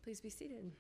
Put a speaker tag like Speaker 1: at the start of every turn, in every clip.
Speaker 1: Please be seated.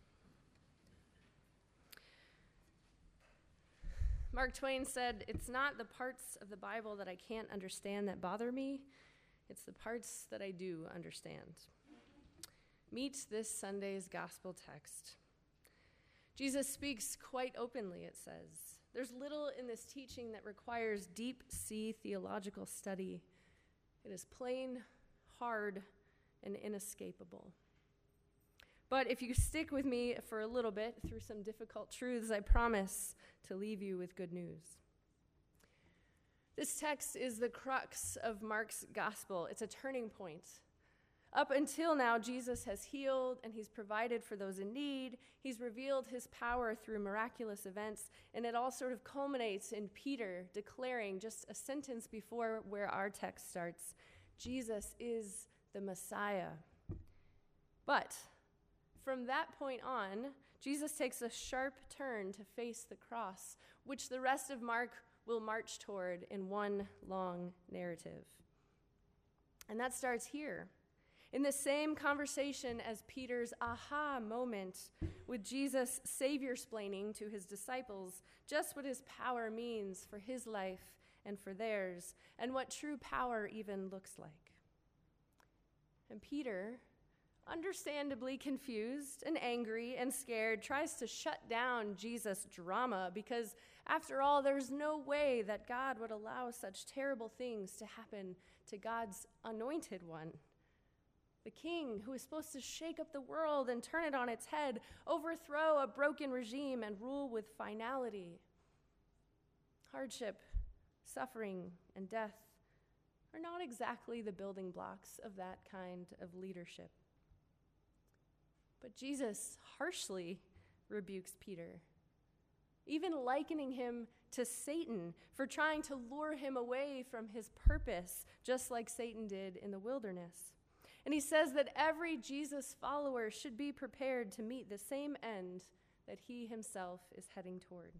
Speaker 1: Mark Twain said, "It's not the parts of the Bible that I can't understand that bother me. It's the parts that I do understand." Meet this Sunday's gospel text. Jesus speaks quite openly, it says. There's little in this teaching that requires deep-sea theological study. It is plain, hard, and inescapable. But if you stick with me for a little bit through some difficult truths, I promise to leave you with good news. This text is the crux of Mark's gospel. It's a turning point. Up until now, Jesus has healed and he's provided for those in need. He's revealed his power through miraculous events, and it all sort of culminates in Peter declaring just a sentence before where our text starts, Jesus is the Messiah. But from that point on, Jesus takes a sharp turn to face the cross, which the rest of Mark will march toward in one long narrative. And that starts here, in the same conversation as Peter's aha moment with Jesus savior-splaining to his disciples just what his power means for his life and for theirs, and what true power even looks like. And Peter, understandably confused and angry and scared, tries to shut down Jesus' drama because, after all, there's no way that God would allow such terrible things to happen to God's anointed one. The king who is supposed to shake up the world and turn it on its head, overthrow a broken regime, and rule with finality. Hardship, suffering, and death are not exactly the building blocks of that kind of leadership. But Jesus harshly rebukes Peter, even likening him to Satan for trying to lure him away from his purpose, just like Satan did in the wilderness. And he says that every Jesus follower should be prepared to meet the same end that he himself is heading toward.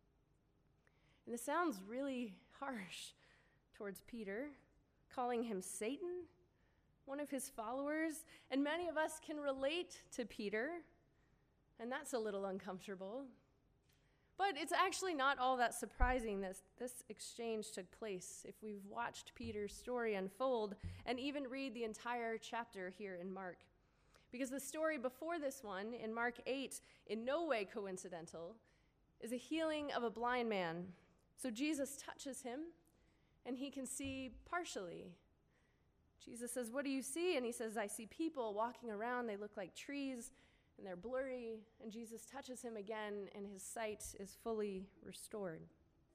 Speaker 1: And this sounds really harsh towards Peter, calling him Satan, one of his followers, and many of us can relate to Peter, and that's a little uncomfortable. But it's actually not all that surprising that this exchange took place if we've watched Peter's story unfold and even read the entire chapter here in Mark. Because the story before this one, in Mark 8, in no way coincidental, is a healing of a blind man. So Jesus touches him, and he can see partially. Jesus says, "What do you see?" And he says, "I see people walking around. They look like trees, and they're blurry." And Jesus touches him again, and his sight is fully restored.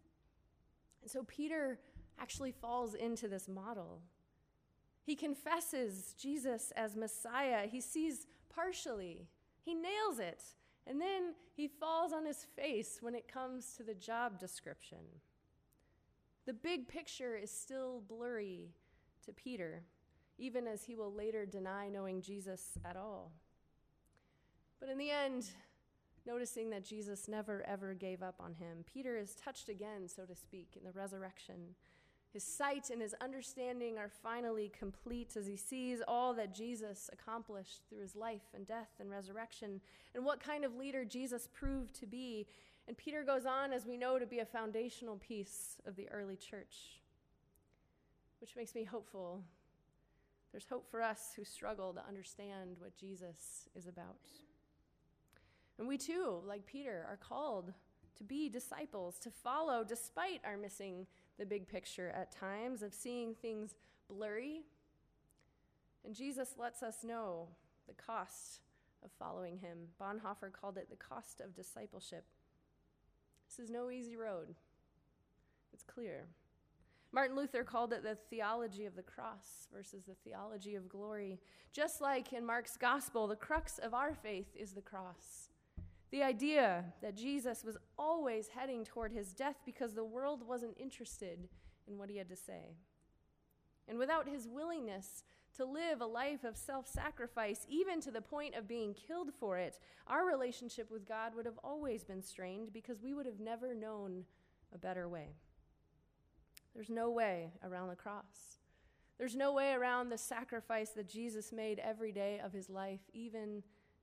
Speaker 1: And so Peter actually falls into this model. He confesses Jesus as Messiah. He sees partially. He nails it. And then he falls on his face when it comes to the job description. The big picture is still blurry to Peter, even as he will later deny knowing Jesus at all. But in the end, noticing that Jesus never ever gave up on him, Peter is touched again, so to speak, in the resurrection. His sight and his understanding are finally complete as he sees all that Jesus accomplished through his life and death and resurrection, and what kind of leader Jesus proved to be. And Peter goes on, as we know, to be a foundational piece of the early church, which makes me hopeful. There's hope for us who struggle to understand what Jesus is about. And we too, like Peter, are called to be disciples, to follow despite our missing the big picture at times, of seeing things blurry. And Jesus lets us know the cost of following him. Bonhoeffer called it the cost of discipleship. This is no easy road. It's clear. Martin Luther called it the theology of the cross versus the theology of glory. Just like in Mark's gospel, the crux of our faith is the cross. The idea that Jesus was always heading toward his death because the world wasn't interested in what he had to say. And without his willingness to live a life of self-sacrifice, even to the point of being killed for it, our relationship with God would have always been strained because we would have never known a better way. There's no way around the cross. There's no way around the sacrifice that Jesus made every day of his life, even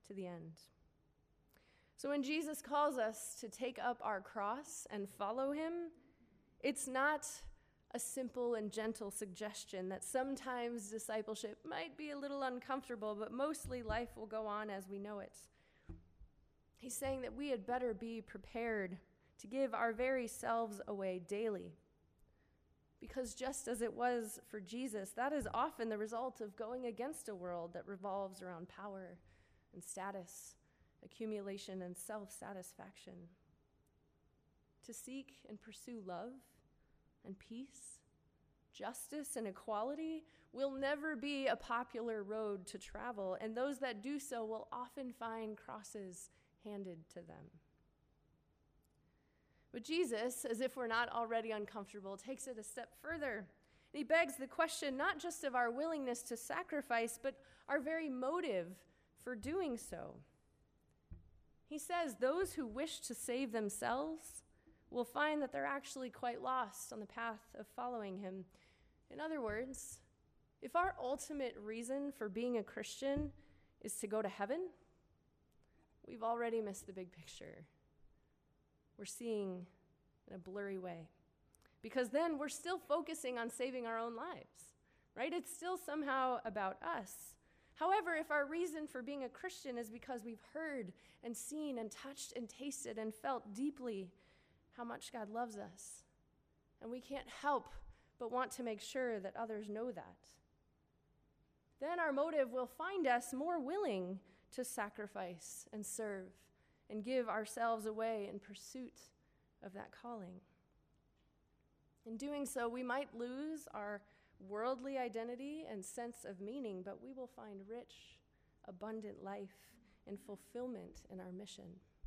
Speaker 1: to the end. So when Jesus calls us to take up our cross and follow him, it's not a simple and gentle suggestion that sometimes discipleship might be a little uncomfortable, but mostly life will go on as we know it. He's saying that we had better be prepared to give our very selves away daily. Because just as it was for Jesus, that is often the result of going against a world that revolves around power and status, accumulation and self-satisfaction. To seek and pursue love and peace, justice and equality will never be a popular road to travel, and those that do so will often find crosses handed to them. But Jesus, as if we're not already uncomfortable, takes it a step further. And he begs the question not just of our willingness to sacrifice, but our very motive for doing so. He says those who wish to save themselves will find that they're actually quite lost on the path of following him. In other words, if our ultimate reason for being a Christian is to go to heaven, we've already missed the big picture. We're seeing in a blurry way. Because then we're still focusing on saving our own lives, right? It's still somehow about us. However, if our reason for being a Christian is because we've heard and seen and touched and tasted and felt deeply how much God loves us, and we can't help but want to make sure that others know that, then our motive will find us more willing to sacrifice and serve and give ourselves away in pursuit of that calling. In doing so, we might lose our worldly identity and sense of meaning, but we will find rich, abundant life and fulfillment in our mission.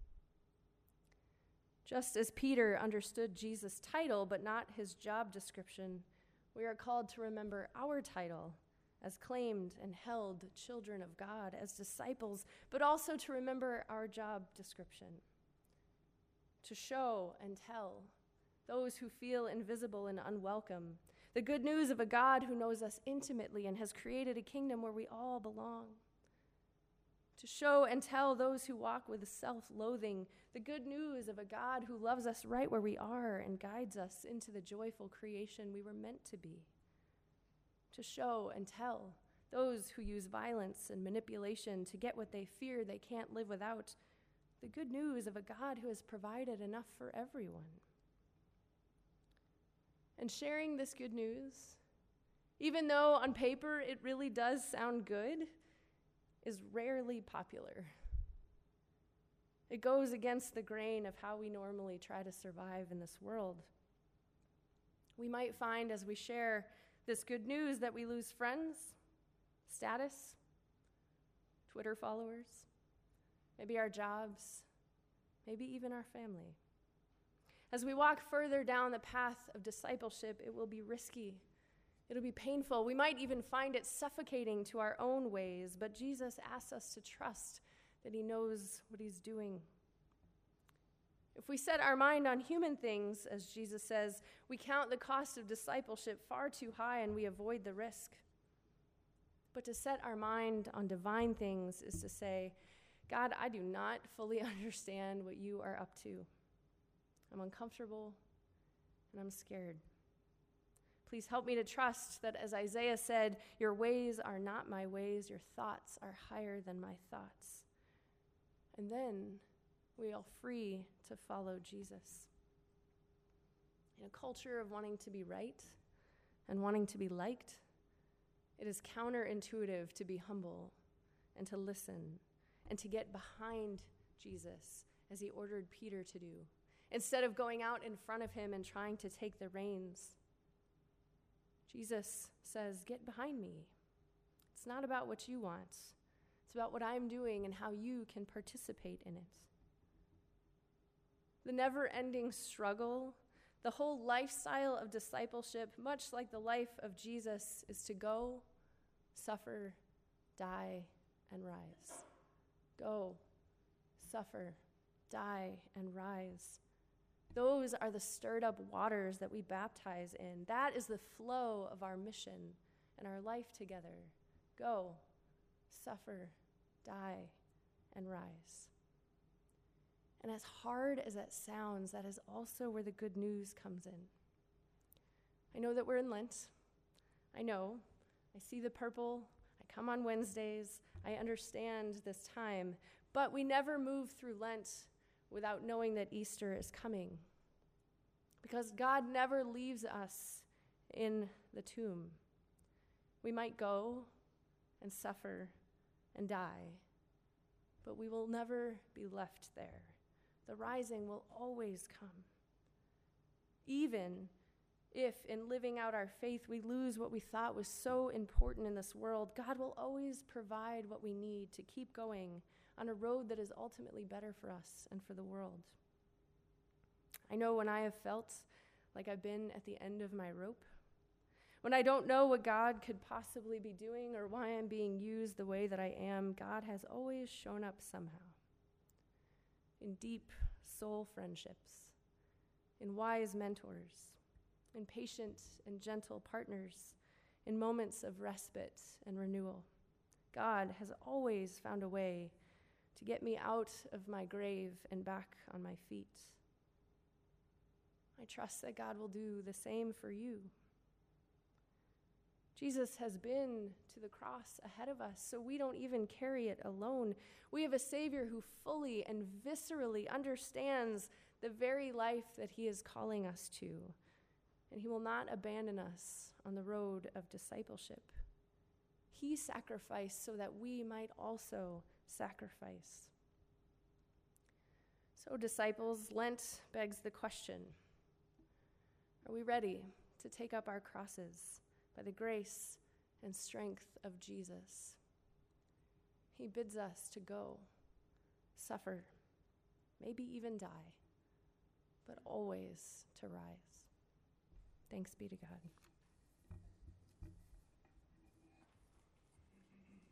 Speaker 1: Just as Peter understood Jesus' title, but not his job description, we are called to remember our title as claimed and held children of God, as disciples, but also to remember our job description, to show and tell those who feel invisible and unwelcome the good news of a God who knows us intimately and has created a kingdom where we all belong. To show and tell those who walk with self-loathing the good news of a God who loves us right where we are and guides us into the joyful creation we were meant to be. To show and tell those who use violence and manipulation to get what they fear they can't live without the good news of a God who has provided enough for everyone. And sharing this good news, even though on paper it really does sound good, is rarely popular. It goes against the grain of how we normally try to survive in this world. We might find as we share this good news that we lose friends, status, Twitter followers, maybe our jobs, maybe even our family. As we walk further down the path of discipleship, it will be risky. It'll be painful. We might even find it suffocating to our own ways, but Jesus asks us to trust that he knows what he's doing. If we set our mind on human things, as Jesus says, we count the cost of discipleship far too high and we avoid the risk. But to set our mind on divine things is to say, God, I do not fully understand what you are up to. I'm uncomfortable and I'm scared. Please help me to trust that, as Isaiah said, your ways are not my ways, your thoughts are higher than my thoughts. And then we are free to follow Jesus. In a culture of wanting to be right and wanting to be liked, it is counterintuitive to be humble and to listen and to get behind Jesus as he ordered Peter to do, instead of going out in front of him and trying to take the reins. Jesus says, get behind me. It's not about what you want. It's about what I'm doing and how you can participate in it. The never-ending struggle, the whole lifestyle of discipleship, much like the life of Jesus, is to go, suffer, die, and rise. Go, suffer, die, and rise. Those are the stirred up waters that we baptize in. That is the flow of our mission and our life together. Go, suffer, die, and rise. And as hard as that sounds, that is also where the good news comes in. I know that we're in Lent. I know. I see the purple. I come on Wednesdays. I understand this time. But we never move through Lent without knowing that Easter is coming. Because God never leaves us in the tomb. We might go and suffer and die, but we will never be left there. The rising will always come. Even if in living out our faith we lose what we thought was so important in this world, God will always provide what we need to keep going on a road that is ultimately better for us and for the world. I know when I have felt like I've been at the end of my rope, when I don't know what God could possibly be doing or why I'm being used the way that I am, God has always shown up somehow. In deep soul friendships, in wise mentors, in patient and gentle partners, in moments of respite and renewal. God has always found a way to get me out of my grave and back on my feet. I trust that God will do the same for you. Jesus has been to the cross ahead of us, so we don't even carry it alone. We have a Savior who fully and viscerally understands the very life that he is calling us to, and he will not abandon us on the road of discipleship. He sacrificed so that we might also sacrifice. So, disciples, Lent begs the question, are we ready to take up our crosses by the grace and strength of Jesus? He bids us to go, suffer, maybe even die, but always to rise. Thanks be to God.